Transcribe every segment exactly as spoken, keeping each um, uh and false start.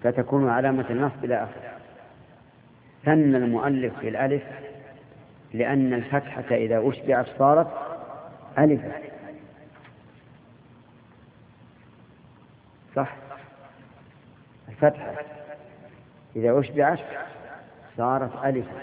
فتكون علامة النصب إلى آخره. ثنى المؤلف في الألف لأن الفتحة إذا أشبعت صارت ألفا، صح؟ الفتحة إذا أشبعت صارت ألفا.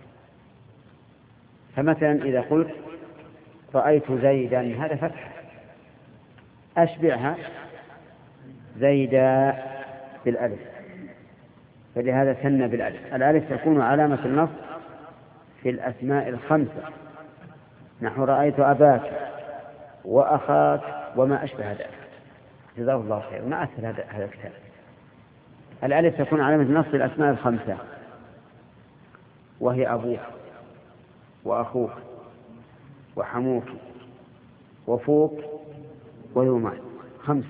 فمثلا إذا قلت رأيت زيدا، هذا فتحة، أشبعها زيدا بالألف، فلهذا ثنى بالألف. الألف تكون علامة النصب في الأسماء الخمسة، نحو رأيت أباك وأخاك وما أشبه ذلك. جزاه الله خير. ما أسهل هذا هذا الكتاب. الألف تكون علامة النصب في الأسماء الخمسة، وهي أبوك وأخوك وحموك وفوك ويومان، خمسة.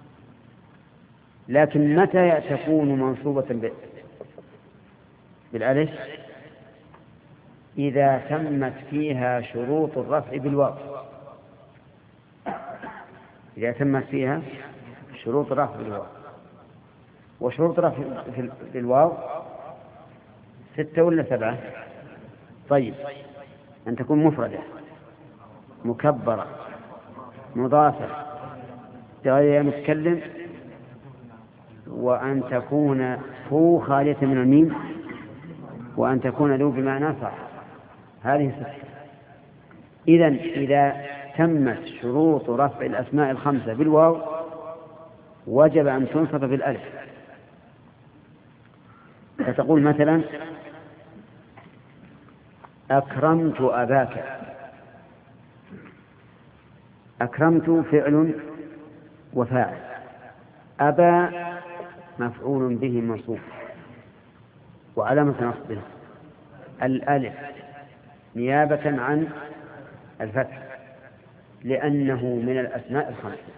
لكن متى تكون منصوبة بالألف؟ إذا تمت فيها شروط الرفع بالواو. إذا تمت فيها شروط الرفع بالواو. وشروط الرفع بالواو ستة ولا سبعة؟ طيب، أن تكون مفردة مكبرة مضافة غير متكلم، وأن تكون فو خالية من الميم، وأن تكون ذو بمعنى صح. هذه ستة. إذن إذا تمت شروط رفع الأسماء الخمسة بالواو وجب أن تنصب بالألف. فتقول مثلا أكرمت أباك. أكرمت فعل وفاعل، أبا مفعول به منصوب، وعلامة نصبه الألف نيابة عن الفتح، لأنه من الأسماء الخمسة.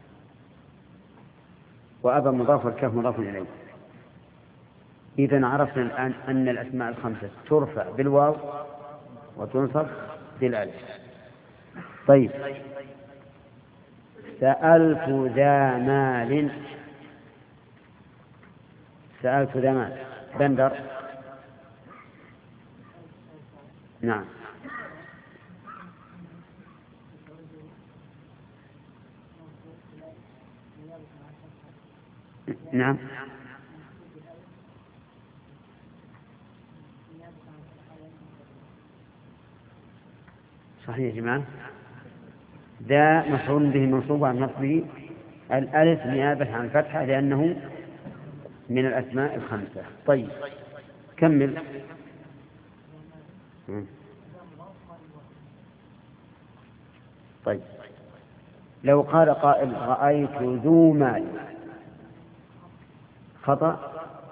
وأبا مضاف والكاف مضاف إليه. إذن عرفنا الآن أن الأسماء الخمسة ترفع بالواو وتنصب بالألف. طيب، سألت ذا مال. سألت ذا مال. بندر. نعم. نعم. صحيح يا جماعة. ذا مفعول به منصوب عن نصبه الألف نيابة عن الفتحة لأنه من الأسماء الخمسة. طيب، كمل. طيب، لو قال قائل رأيت ذو مال، خطأ،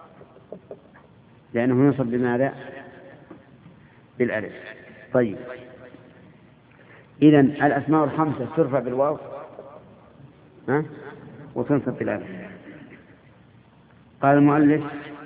لأنه ينصب بماذا؟ بالألف. طيب، إذن الأسماء الخمسة ترفع بالواو ها؟ وتنصب بالألف. قال المؤلف